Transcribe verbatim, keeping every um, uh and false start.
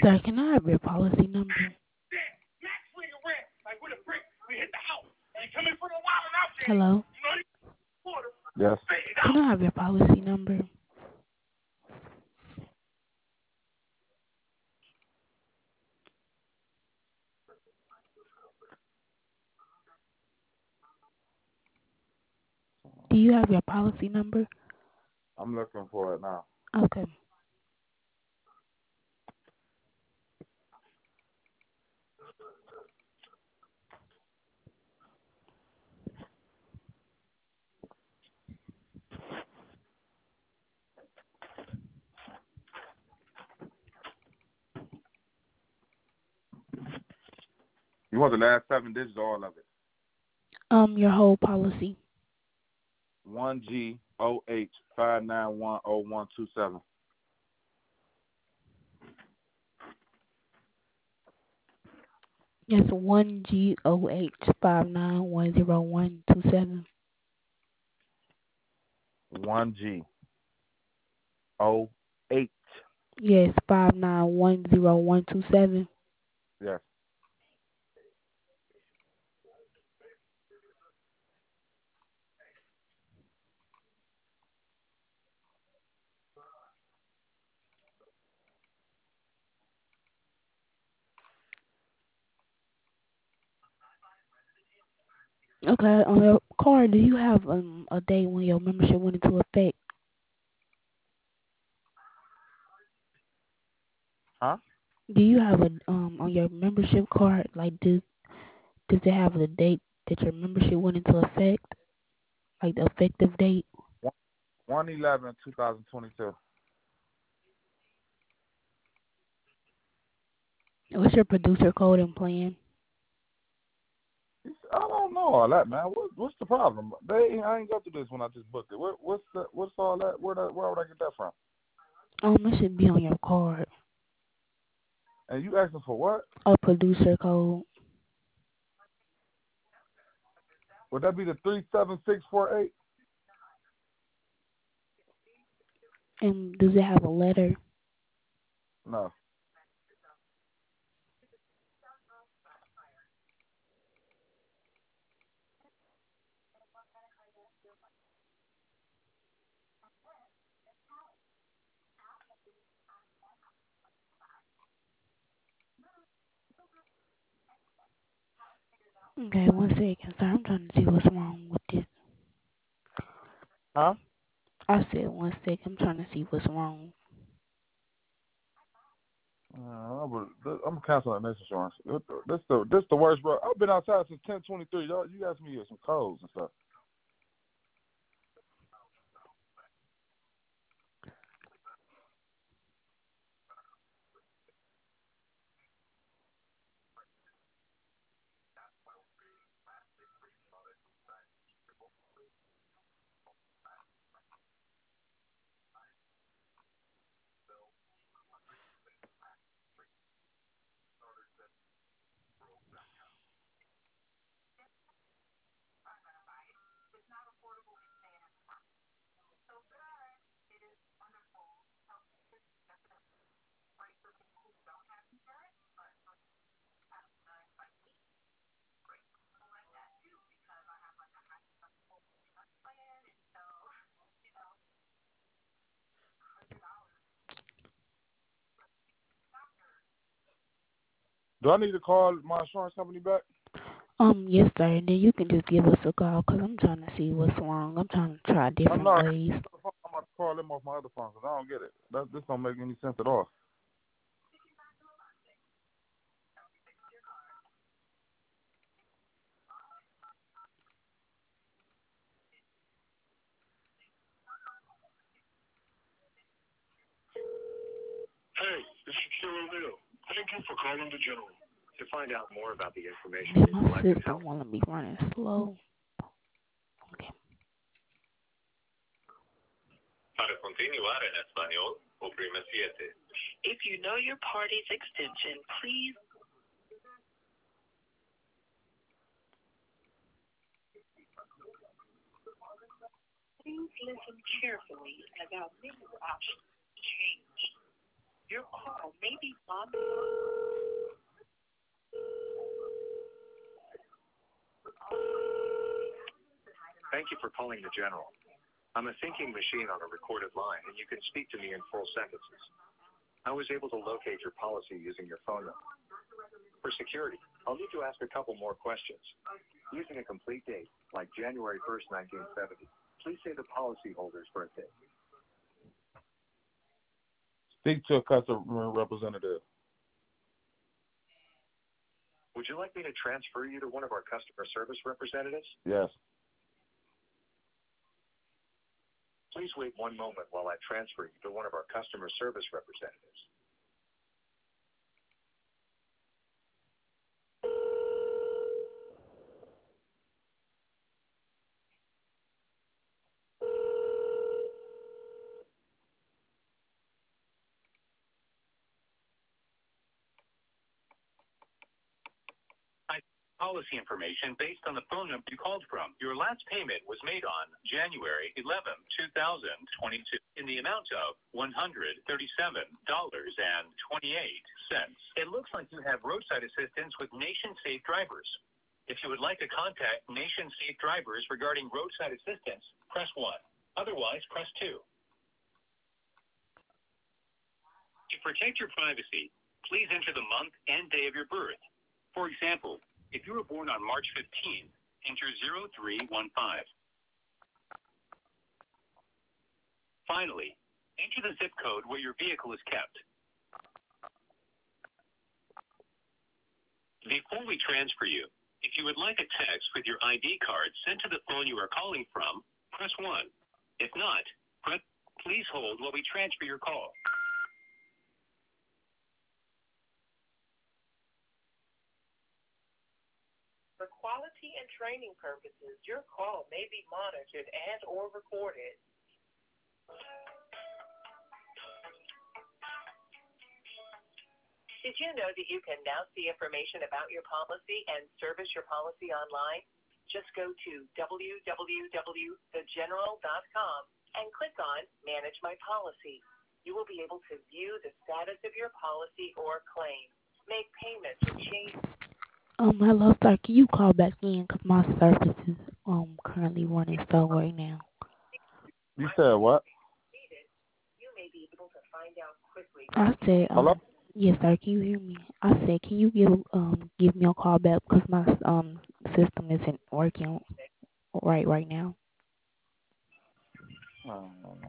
Sir, can I have your policy number? Hello? Yes. Can I have your policy number? Do you have your policy number? I'm looking for it now. Okay. You want the last seven digits or all of it? Um, your whole policy. one G O H five nine one zero one two seven. Yes, one G O H five nine one zero one two seven. one G O H. Yes, five nine one zero one two seven. Yes. Okay, on your card, do you have um a date when your membership went into effect? Huh? Do you have a um on your membership card, like does does it have the date that your membership went into effect? Like the effective date? one eleven two thousand twenty-two. What's your producer code and plan? I don't know all that, man. What, what's the problem? They I ain't go through this when I just booked it. What, what's the, what's all that? Where the, where would I get that from? Um, it should be on your card. And you asking for what? A producer code. Would that be the three seven six four eight? And does it have a letter? No. Okay, one second, sir. I'm trying to see what's wrong with this. Huh? I said one second. I'm trying to see what's wrong. Uh, I'm canceling this insurance. This the this the worst, bro. I've been outside since ten twenty three. Y'all, you asked me some codes and stuff. Do I need to call my insurance company back? Um, yes, sir. And then you can just give us a call because I'm trying to see what's wrong. I'm trying to try I'm different not. ways. I'm about to call them off my other phone because I don't get it. That, this don't make any sense at all. Hey, this is Shaquille O'Neal. Thank you for calling the General. To find out more about the information Then in my Elected system Health. want to be running slow. Okay. Para continuar en español, oprime siete. If you know your party's extension, please. Please listen carefully as our menu options change. Your call may be monitored. Thank you for calling the General. I'm a thinking machine on a recorded line, and you can speak to me in full sentences. I was able to locate your policy using your phone number. For security, I'll need to ask a couple more questions. Using a complete date, like January first, nineteen seventy, please say the policyholder's birthday. Speak to a customer representative. Would you like me to transfer you to one of our customer service representatives? Yes. Please wait one moment while I transfer you to one of our customer service representatives. Policy information based on the phone number you called from. Your last payment was made on January eleventh, two thousand twenty-two in the amount of one hundred thirty-seven dollars and twenty-eight cents. It looks like you have roadside assistance with Nation Safe Drivers. If you would like to contact Nation Safe Drivers regarding roadside assistance, press one. Otherwise, press two. To protect your privacy, please enter the month and day of your birth. For example, if you were born on March fifteenth, enter zero three one five. Finally, enter the zip code where your vehicle is kept. Before we transfer you, if you would like a text with your I D card sent to the phone you are calling from, press one. If not, press, please hold while we transfer your call. For quality and training purposes, your call may be monitored and or recorded. Did you know that you can now see information about your policy and service your policy online? Just go to w w w dot the general dot com and click on Manage My Policy. You will be able to view the status of your policy or claim, make payments or change. Um, hello, sir. Can you call back in? Because my service is um currently running slow right now. You said what? You may be able to find out quickly. I said, um, Hello? yes, sir. Can you hear me? I said, can you give um give me a call back because my um system isn't working right right now. Oh,